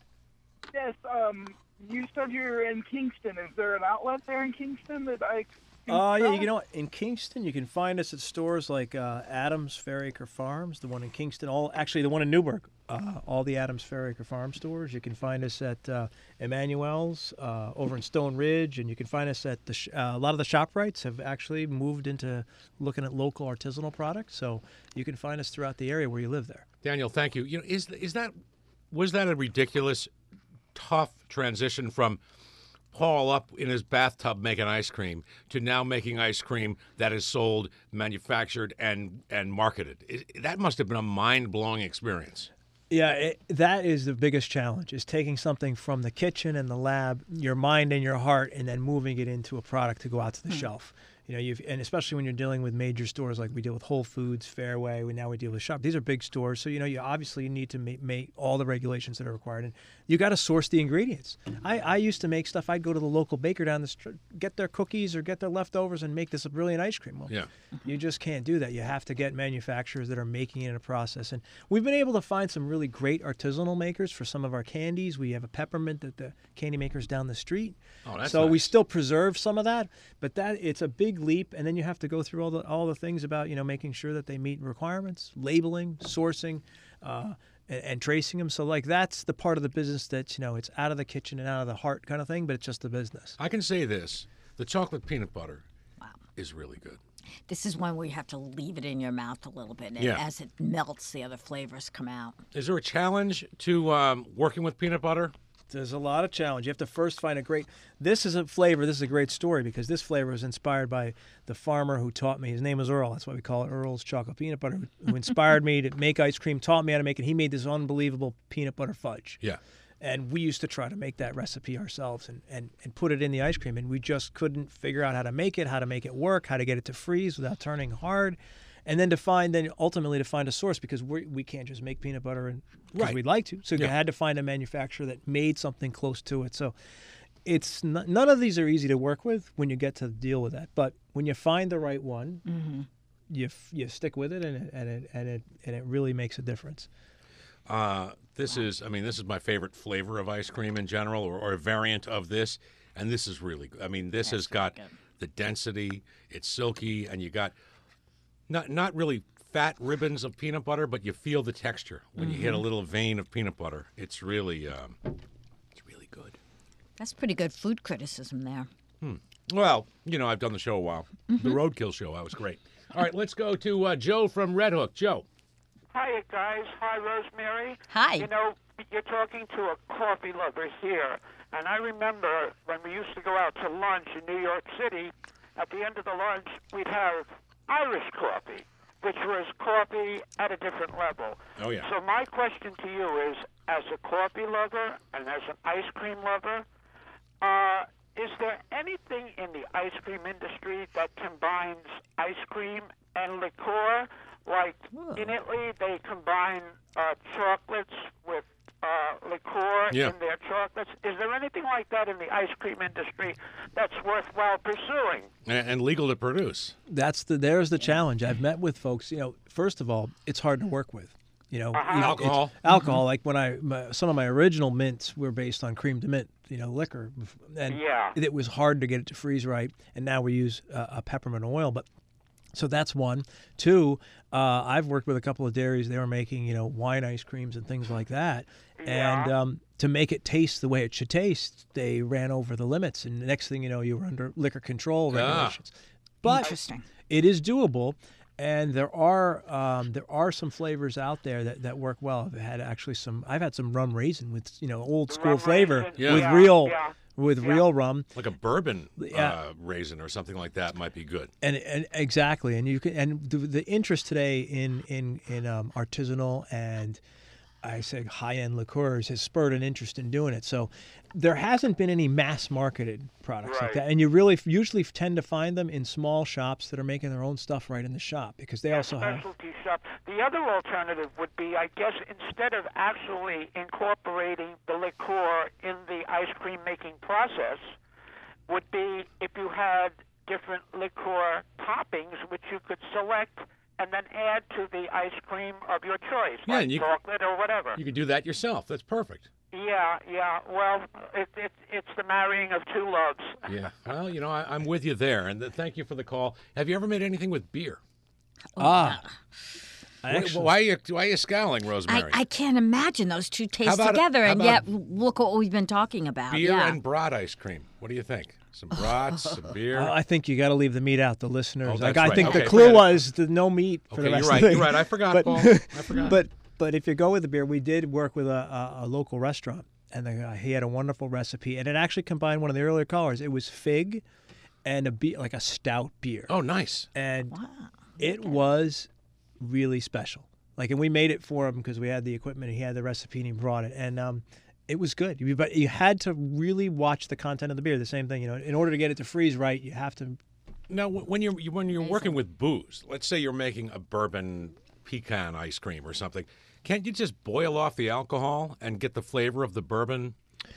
Yes, um, you said you're in Kingston. Is there an outlet there in Kingston that I can Uh, yeah, try? you know what? In Kingston, you can find us at stores like uh, Adams Fairacre Farms, the one in Kingston. All actually, the one in Newburgh. Uh, all the Adams Fairacre Farm stores. You can find us at uh, Emmanuel's uh, over in Stone Ridge, and you can find us at the. Sh- uh, a lot of the ShopRites have actually moved into looking at local artisanal products, so you can find us throughout the area where you live there. Daniel, thank you. You know, is is that was that a ridiculous, tough transition from Paul up in his bathtub making ice cream to now making ice cream that is sold, manufactured, and and marketed? It, that must have been a mind-blowing experience. Yeah, it, that is the biggest challenge, is taking something from the kitchen and the lab, your mind and your heart, and then moving it into a product to go out to the shelf. You know, you've, and especially when you're dealing with major stores like we deal with Whole Foods, Fairway, we now we deal with Shop. These are big stores, so you know you obviously need to make, make all the regulations that are required, and you got to source the ingredients. I, I used to make stuff. I'd go to the local baker down the street, get their cookies or get their leftovers, and make this a brilliant ice cream. Well, Yeah. you just can't do that. You have to get manufacturers that are making it in a process, and we've been able to find some really great artisanal makers for some of our candies. We have a peppermint that the candy makers down the street. Oh, that's so we nice. still preserve some of that, but that it's a big leap, and then you have to go through all the all the things about you know making sure that they meet requirements, labeling, sourcing, uh, and, and tracing them. So like that's the part of the business that's you know it's out of the kitchen and out of the heart kind of thing, but it's just the business. I can say this: the chocolate peanut butter is really good. This is one where you have to leave it in your mouth a little bit. And Yeah. as it melts, the other flavors come out. Is there a challenge to um, working with peanut butter? There's a lot of challenge. You have to first find a great. This is a flavor. This is a great story because this flavor was inspired by the farmer who taught me. His name was Earl. That's why we call it Earl's Chocolate Peanut Butter. Who inspired me to make ice cream, taught me how to make it. He made this unbelievable peanut butter fudge. Yeah. And we used to try to make that recipe ourselves and, and, and put it in the ice cream. And we just couldn't figure out how to make it, how to make it work, how to get it to freeze without turning hard. And then to find, then ultimately to find a source because we we can't just make peanut butter and because Right. we'd like to. So Yeah. you had to find a manufacturer that made something close to it. So it's not, none of these are easy to work with when you get to deal with that. But when you find the right one, Mm-hmm. you f- you stick with it and it and it and it and it really makes a difference. Uh, this is, I mean, this is my favorite flavor of ice cream in general, or, or a variant of this, and this is really good. I mean, this has got the density, it's silky, and you got not not really fat ribbons of peanut butter, but you feel the texture when you hit a Mhm. little vein of peanut butter. It's really, um, it's really good. That's pretty good food criticism there. Hmm. Well, you know, I've done the show a while. The Roadkill show, that was great. All right, let's go to uh, Joe from Red Hook. Joe. Hi, guys. Hi, Rosemary. Hi. You know, you're talking to a coffee lover here, and I remember when we used to go out to lunch in New York City, at the end of the lunch, we'd have Irish coffee, which was coffee at a different level. Oh, yeah. So my question to you is, as a coffee lover and as an ice cream lover, uh, is there anything in the ice cream industry that combines ice cream and liqueur? Like in Italy, they combine uh, chocolates with uh, liqueur Yeah. in their chocolates. Is there anything like that in the ice cream industry that's worthwhile pursuing? And, and legal to produce. That's the there's the challenge. I've met with folks. You know, first of all, it's hard to work with. You know, Uh-huh. you know, it's- Alcohol. Alcohol. Like when I my, some of my original mints were based on cream de mint. You know, liquor, and Yeah. it was hard to get it to freeze right. And now we use uh, a peppermint oil, but. So that's one. Two, uh, I've worked with a couple of dairies. They were making, you know, wine ice creams and things like that. And Yeah. um, to make it taste the way it should taste, they ran over the limits. And the next thing you know, you were under liquor control Ah. regulations. But Interesting. it is doable. And there are um, there are some flavors out there that, that work well. I've had actually some. I've had some rum raisin with you know old school rum flavor raisin, Yeah. with yeah, real yeah. with Yeah. real rum. Like a bourbon Yeah. uh, raisin or something like that might be good. And, and exactly, and you can, and the, the interest today in in in um, artisanal and I say high end liqueurs has spurred an interest in doing it. So there hasn't been any mass marketed products like Right. that, and you really usually tend to find them in small shops that are making their own stuff right in the shop because they also have. Specialty shop. The other alternative would be, I guess, instead of actually incorporating the liqueur in the ice cream making process, would be if you had different liqueur toppings which you could select and then add to the ice cream of your choice, Yeah, like and you- chocolate or whatever. You can do that yourself. That's perfect. Yeah, yeah. Well, it, it, it's the marrying of two loves. Yeah. Well, you know, I, I'm with you there. And th- thank you for the call. Have you ever made anything with beer? Ah, Why- actually- why, are you, why are you scowling, Rosemary? I, I can't imagine those two taste about- together, how and about yet look what we've been talking about. beer yeah. and brat ice cream. What do you think? Some brats, some beer. Uh, I think you got to leave the meat out. The listeners, Oh, like that's I right. think Okay, the clue forget it. was the no meat for Okay, the you're rest right. of the You're right. I forgot, but, Paul. I forgot. But but if you go with the beer, we did work with a, a, a local restaurant, and the guy, he had a wonderful recipe, and it actually combined one of the earlier callers. It was fig and a beer, like a stout beer. Oh, nice. And it was really special. Like, and we made it for him because we had the equipment, and he had the recipe, and he brought it, and um, it was good. You- But you had to really watch the content of the beer. The same thing, you know, in order to get it to freeze right, you have to. Now, wh- when you're you- when you're working with booze, let's say you're making a bourbon pecan ice cream or something, can't you just boil off the alcohol and get the flavor of the bourbon?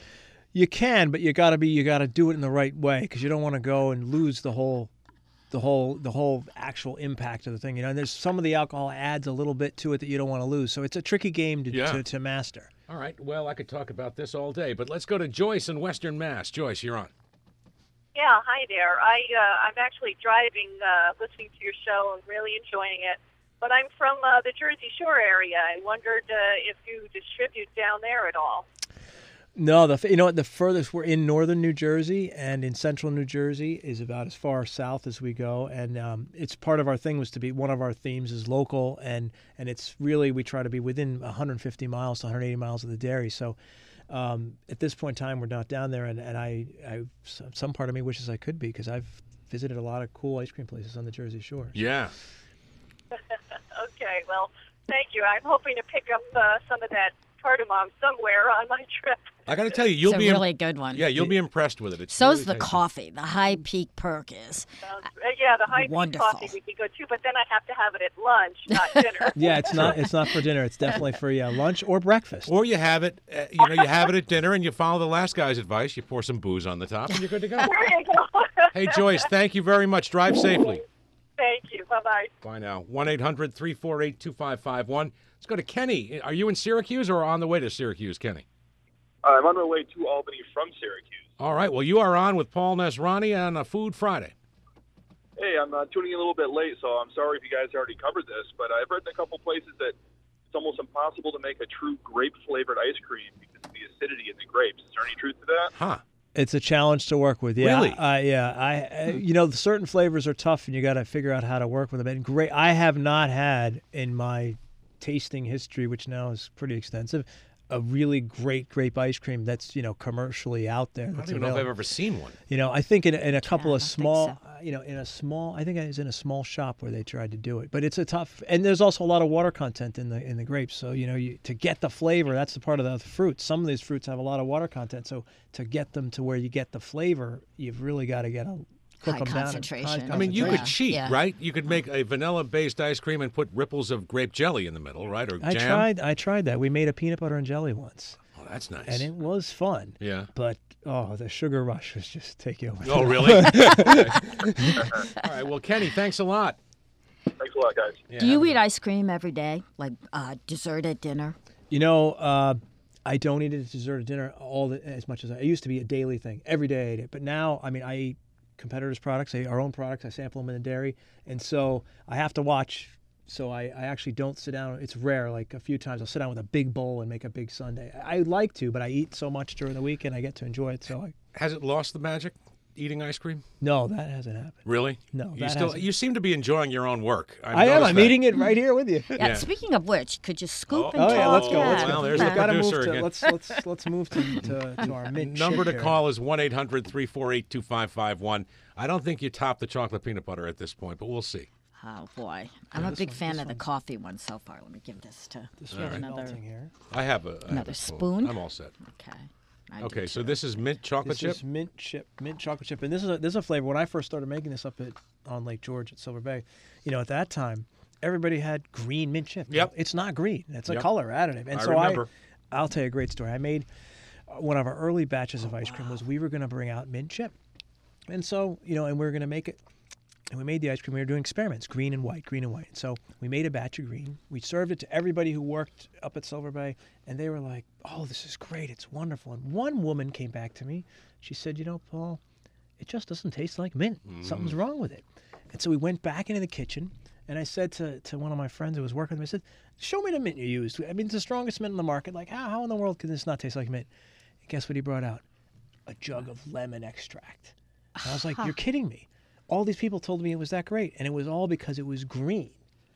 You can, but you got to be you got to do it in the right way because you don't want to go and lose the whole, the whole the whole actual impact of the thing. You know, and there's some of the alcohol adds a little bit to it that you don't want to lose. So it's a tricky game to Yeah. to, to master. All right. Well, I could talk about this all day, but let's go to Joyce in Western Mass. Joyce, you're on. Yeah, hi there. I uh, I'm actually driving, uh, listening to your show and really enjoying it. But I'm from uh, the Jersey Shore area. I wondered uh, if you distribute down there at all. No, the you know what the furthest we're in northern New Jersey and in central New Jersey is about as far south as we go, and um, it's part of our thing was to be one of our themes is local, and and it's really we try to be within one hundred fifty miles to one hundred eighty miles of the dairy. So um, at this point in time, we're not down there, and, and I, I, some part of me wishes I could be because I've visited a lot of cool ice cream places on the Jersey Shore. Yeah. Okay, well, thank you. I'm hoping to pick up uh, some of that cardamom somewhere on my trip. I got to tell you, you'll It's a be really good one. Yeah, you'll be impressed with it. It's So's really the tasty. coffee. The High Peak Perk is. Sounds, uh, yeah, the high Wonderful. coffee would be good too, but then I have to have it at lunch, not dinner. Yeah, it's not it's not for dinner. It's definitely for yeah, lunch or breakfast. Or you have it, uh, you know, you have it at dinner, and you follow the last guy's advice. You pour some booze on the top, and you're good to go. There you go. Hey, Joyce, thank you very much. Drive safely. Thank you. Bye-bye. Bye now. one eight hundred three four eight two five five one. Let's go to Kenny. Are you in Syracuse or on the way to Syracuse, Kenny? I'm on my way to Albany from Syracuse. All right. Well, you are on with Paul Nesrani on a Food Friday. Hey, I'm uh, tuning in a little bit late, so I'm sorry if you guys already covered this, but I've read in a couple places that it's almost impossible to make a true grape-flavored ice cream because of the acidity in the grapes. Is there any truth to that? Huh. It's a challenge to work with. Yeah, Really? I, yeah, I, I, you know, certain flavors are tough, and you got to figure out how to work with them. And great, I have not had in my tasting history, which now is pretty extensive, a really great grape ice cream that's, you know, commercially out there. I don't That's even know if I've available. ever seen one. You know, I think in, in a couple I of don't think small, so. uh, you know, in a small, I think I was in a small shop where they tried to do it, but it's a tough, and there's also a lot of water content in the in the grapes. So, you know, you, to get the flavor, that's the part of the fruit. Some of these fruits have a lot of water content. So to get them to where you get the flavor, you've really got to get a cook High them down. at concentration. high I mean, you could concentration. cheat, Yeah. right? You could make a vanilla-based ice cream and put ripples of grape jelly in the middle, right? Or I jam. tried, I tried that. We made a peanut butter and jelly once. Oh, that's nice. And it was fun. Yeah. But oh, the sugar rush was just take you over. Oh, really? Okay. All right. Well, Kenny, thanks a lot. Thanks a lot, guys. Yeah, Do you have a- eat ice cream every day, like uh, dessert at dinner? You know, uh, I don't eat it at dessert or dinner all the, as much as I it used to be a daily thing. Every day I ate it, but now I mean I eat competitors' products, I eat our own products. I sample them in the dairy, and so I have to watch. So I, I actually don't sit down. It's rare. Like a few times I'll sit down with a big bowl and make a big sundae. I, I like to, but I eat so much during the week and I get to enjoy it. So I, Has it lost the magic? Eating ice cream? no, that hasn't happened. Really? No, You that still hasn't. you seem to be enjoying your own work. I've I am. noticed I'm that. eating it right here with you. Yeah. Yeah. Speaking of which, could you scoop Oh, and Oh talk? yeah, let's go. Let's Yeah. go. Well, there's We've the got to move producer to again. let's let's let's move to, to, to our mint Number shit to here. call is one eight hundred three four eight two five five one. I don't think you top the chocolate peanut butter at this point, but we'll see. Oh boy, I'm Yeah, a this big one- fan this of the one's- coffee one so far. Let me give this to This get one's another. melting here. I have a I have Another a spoon? I'm all set. Okay. I do Okay, so too. this is mint chocolate This chip. is mint chip, mint chocolate chip, and this is a, this is a flavor. When I first started making this up at on Lake George at Silver Bay, you know, at that time, everybody had green mint chip. Yep. It's not green; it's a Yep. color additive. And I so remember. I, I'll tell you a great story. I made uh, one of our early batches of ice cream was we were going to bring out mint chip, and so you know, and we were going to make it. And we made the ice cream. We were doing experiments, green and white, green and white. And so we made a batch of green. We served it to everybody who worked up at Silver Bay, and they were like, "Oh, this is great! It's wonderful." And one woman came back to me. She said, "You know, Paul, it just doesn't taste like mint. Something's wrong with it." And so we went back into the kitchen, and I said to, to one of my friends who was working with me, I said, "Show me the mint you used. I mean, it's the strongest mint in the market. Like, how, how in the world can this not taste like mint?" And guess what he brought out? A jug of lemon extract. And I was like, "You're kidding me." All these people told me it was that great, and it was all because it was green.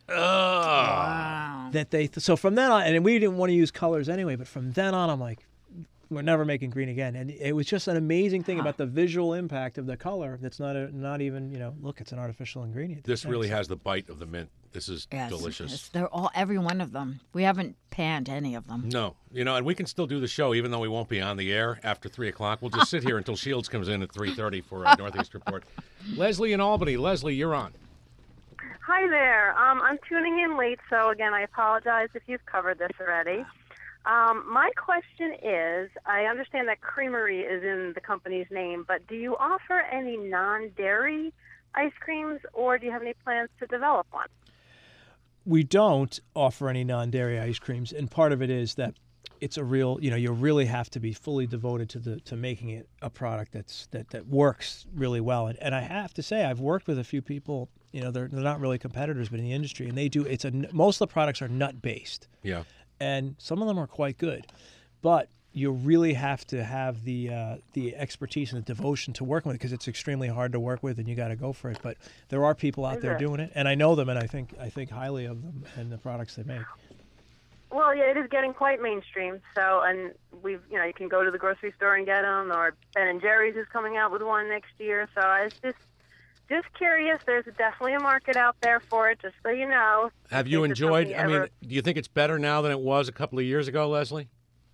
Wow. That they th- so from then on, and we didn't want to use colors anyway, but from then on, I'm like, we're never making green again. And it was just an amazing thing about the visual impact of the color. That's not a, not even you know, look, it's an artificial ingredient. This really Thanks. has the bite of the mint. This is Yes, delicious. yes, they're all every one of them. We haven't panned any of them. No, you know, and we can still do the show even though we won't be on the air after three o'clock. We'll just sit here until Shields comes in at three thirty for our Northeast Report. Leslie in Albany. Leslie, you're on. Hi there. Um, I'm tuning in late, so again, I apologize if you've covered this already. Um, my question is, I understand that Creamery is in the company's name, but do you offer any non-dairy ice creams, or do you have any plans to develop one? We don't offer any non-dairy ice creams, and part of it is that it's a real, you know, you really have to be fully devoted to the to making it a product that's that that works really well. And, and I have to say, I've worked with a few people, you know, they're they're not really competitors, but in the industry, and they do. It's a most of the products are nut based, Yeah. and some of them are quite good, but you really have to have the uh, the expertise and the devotion to working with it because it's extremely hard to work with, and you got to go for it. But there are people out Is there it? doing it, and I know them, and I think I think highly of them and the products they make. Well, yeah, it is getting quite mainstream. So, and we've, you know, you can go to the grocery store and get them, or Ben and Jerry's is coming out with one next year. So I was just, just curious. There's definitely a market out there for it, just so you know. Have you If it's enjoyed, something I you mean, do you think it's better now than it was a couple of years ago, Leslie?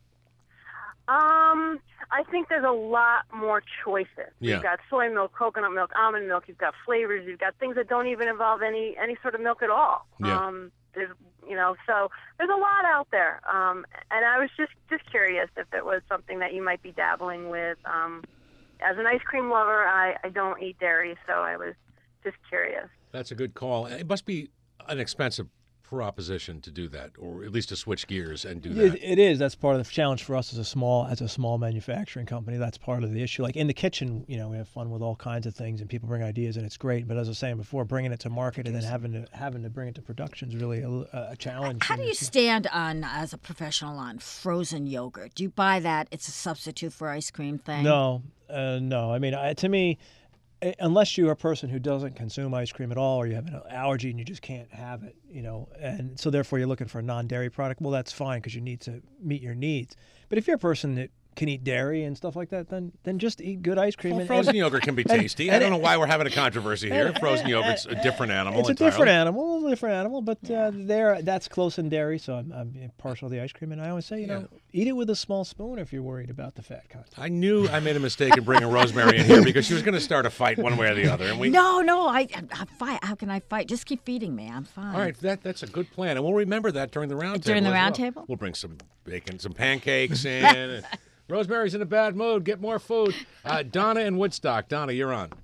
Um, I think there's a lot more choices. Yeah. You've got soy milk, coconut milk, almond milk. You've got flavors. You've got things that don't even involve any any sort of milk at all. Yeah. Um, there's, you know, so there's a lot out there. Um, and I was just just curious if it was something that you might be dabbling with. Um, as an ice cream lover, I I don't eat dairy, so I was just curious. That's a good call. It must be an expensive proposition to do that, or at least to switch gears and do that. It, it is. That's part of the challenge for us as a small as a small manufacturing company. That's part of the issue. Like in the kitchen, you know, we have fun with all kinds of things, and people bring ideas, and it's great. But as I was saying before, bringing it to market and then having to having to bring it to production is really a, a challenge. How do you stand on, as a professional, on frozen yogurt? Do you buy that? It's a substitute for ice cream thing? No, uh, no. I mean, I, to me, I- unless you're a person who doesn't consume ice cream at all, or you have an allergy and you just can't have it, you know, and so therefore you're looking for a non-dairy product, well, that's fine because you need to meet your needs. But if you're a person that can eat dairy and stuff like that, then then just eat good ice cream. Well, and, frozen and- yogurt can be and- tasty. and- I don't know why we're having a controversy here. and- Frozen and- yogurt's a different animal. It's a entirely. different animal, a different animal, but uh, there that's close in dairy, so I'm, I'm partial to the ice cream. And I always say, you know, eat it with a small spoon if you're worried about the fat content. I knew I made a mistake in bringing Rosemary in here because she was going to start a fight one way or the other. And we, No, no, I, I fight. How can I fight? Just keep feeding me. I'm fine. All right, that that's a good plan, and we'll remember that during the round During table. the as round well. table? We'll bring some bacon, some pancakes in. and Rosemary's in a bad mood. Get more food. Uh, Donna in Woodstock. Donna, you're on.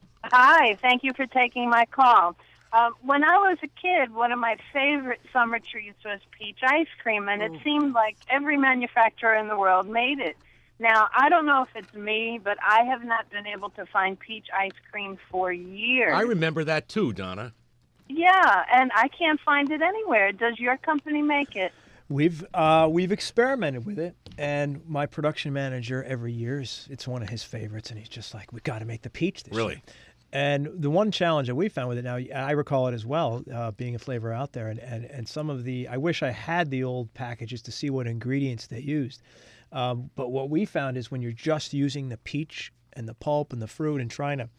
Hi, thank you for taking my call. Um, when I was a kid, one of my favorite summer treats was peach ice cream, and it seemed like every manufacturer in the world made it. Now, I don't know if it's me, but I have not been able to find peach ice cream for years. I remember that too, Donna. Yeah, and I can't find it anywhere. Does your company make it? We've uh, we've experimented with it, and my production manager every year is it's one of his favorites, and he's just like, we got to make the peach this Really? year. And the one challenge that we found with it now, I recall it as well, uh, being a flavor out there, and, and, and some of the, I wish I had the old packages to see what ingredients they used. Um, but what we found is when you're just using the peach and the pulp and the fruit and trying to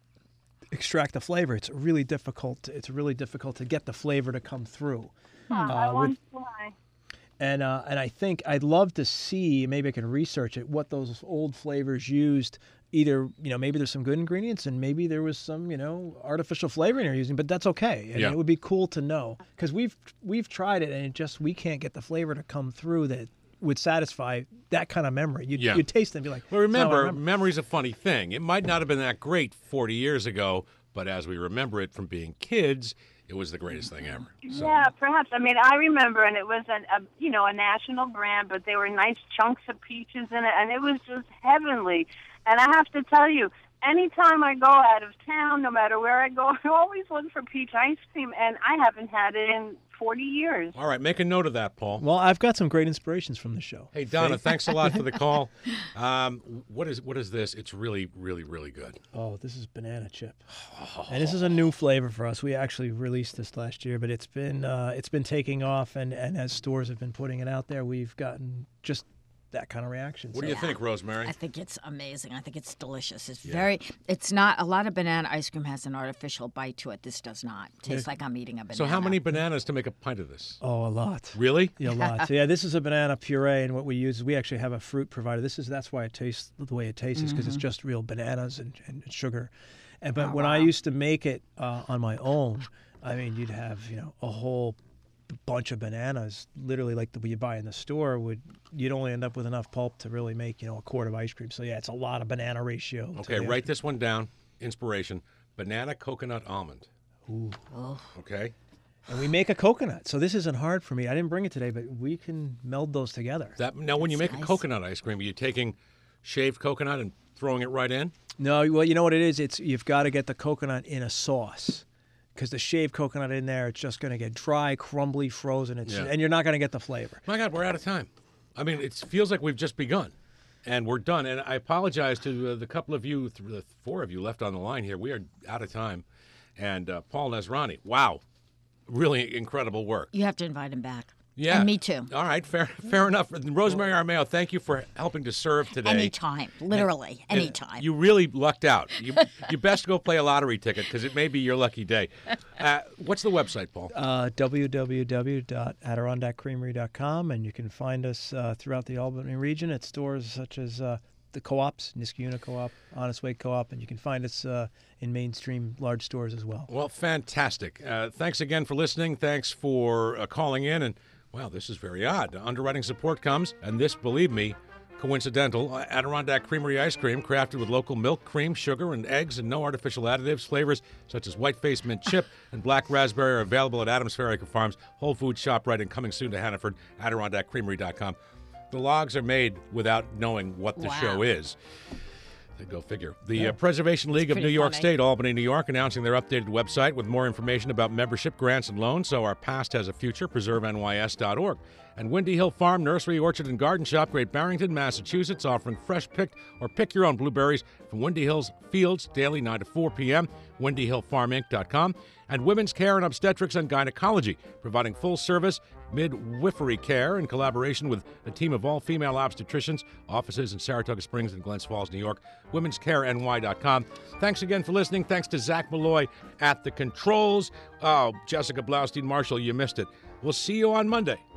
extract the flavor, it's really difficult. It's really difficult to get the flavor to come through. Huh, I Uh, with- wonder why. And uh, and I think I'd love to see, maybe I can research it, what those old flavors used. Either, you know, maybe there's some good ingredients and maybe there was some, you know, artificial flavoring they're using, but that's okay. I mean, Yeah. it would be cool to know because we've we've tried it and it just we can't get the flavor to come through that would satisfy that kind of memory. You'd, Yeah. you'd taste it and be like, Well, "That's how I remember, remember." memory's a funny thing. It might not have been that great forty years ago, but as we remember it from being kids, it was the greatest thing ever. So, Yeah, perhaps. I mean, I remember, and it was an, a you know a national brand, but there were nice chunks of peaches in it, and it was just heavenly. And I have to tell you, anytime I go out of town, no matter where I go, I always look for peach ice cream, and I haven't had it in forty years. all right, make a note of that, Paul. Well, I've got some great inspirations from the show. Hey, Donna, Faith? thanks a lot for the call. Um, what is what is this? It's really, really, really good. Oh, this is banana chip, and this is a new flavor for us. We actually released this last year, but it's been uh, it's been taking off, and, and as stores have been putting it out there, we've gotten just that kind of reaction. What do you think, Rosemary? I think it's amazing. I think it's delicious. It's very. It's not a lot of banana ice cream has an artificial bite to it. This does not. Tastes Yeah. like I'm eating a banana. So how many bananas to make a pint of this? Oh, a lot. Really? Yeah, a lot. So yeah, this is a banana puree, and what we use is we actually have a fruit provider. This is that's why it tastes the way it tastes, because it's Mhm. just real bananas and, and sugar. And but Oh, when I wow. used to make it uh, on my own, I mean, you'd have you know a whole bunch of bananas, literally like the you buy in the store. Would you'd only end up with enough pulp to really make you know a quart of ice cream. So yeah, it's a lot of banana ratio. to Okay, the write this one down. Inspiration: banana, coconut, almond. Ooh. Okay. And we make a coconut, so this isn't hard for me. I didn't bring it today, but we can meld those together. That now, when you That's make a nice. coconut ice cream, are you taking shaved coconut and throwing it right in? No, well, you know what it is? It's you've got to get the coconut in a sauce, because the shaved coconut in there, it's just going to get dry, crumbly, frozen, it's, Yeah. and you're not going to get the flavor. My God, we're out of time. I mean, it feels like we've just begun, and we're done. And I apologize to uh, the couple of you, th- the four of you left on the line here. We are out of time. And uh, Paul Nesrani, wow, really incredible work. You have to invite him back. Yeah. And me too. All right, fair fair enough. Rosemary Armao, thank you for helping to serve today. Anytime, literally, And- and anytime. You really lucked out. You, you best go play a lottery ticket because it may be your lucky day. Uh, what's the website, Paul? Uh, w w w dot adirondack creamery dot com, and you can find us uh, throughout the Albany region at stores such as uh, the co-ops, Niskayuna Co-op, Honest Way Co-op, and you can find us uh, in mainstream large stores as well. Well, fantastic. Uh, thanks again for listening. Thanks for uh, calling in. And, wow, this is very odd. Underwriting support comes, and this, believe me, coincidental. Uh, Adirondack Creamery Ice Cream, crafted with local milk, cream, sugar, and eggs, and no artificial additives. Flavors such as white-faced mint chip and black raspberry are available at Adams Fair Acre Farms, Whole Foods, ShopRite, and coming soon to Hannaford, adirondack creamery dot com. The logs are made without knowing what the Wow. show is. Go figure. The Yeah. uh, Preservation League of pretty New York funny. State, Albany, New York, announcing their updated website with more information about membership, grants, and loans. So our past has a future. preserve N Y S dot org. And Windy Hill Farm, Nursery, Orchard, and Garden Shop, Great Barrington, Massachusetts, offering fresh picked or pick your own blueberries from Windy Hill's fields daily nine to four p.m. windy hill farm inc dot com. And Women's Care and Obstetrics and Gynecology, providing full service midwifery care in collaboration with a team of all-female obstetricians, offices in Saratoga Springs and Glens Falls, New York. womens care N Y dot com. Thanks again for listening. Thanks to Zach Malloy at the controls. Oh, Jessica Blaustein Marshall, you missed it. We'll see you on Monday.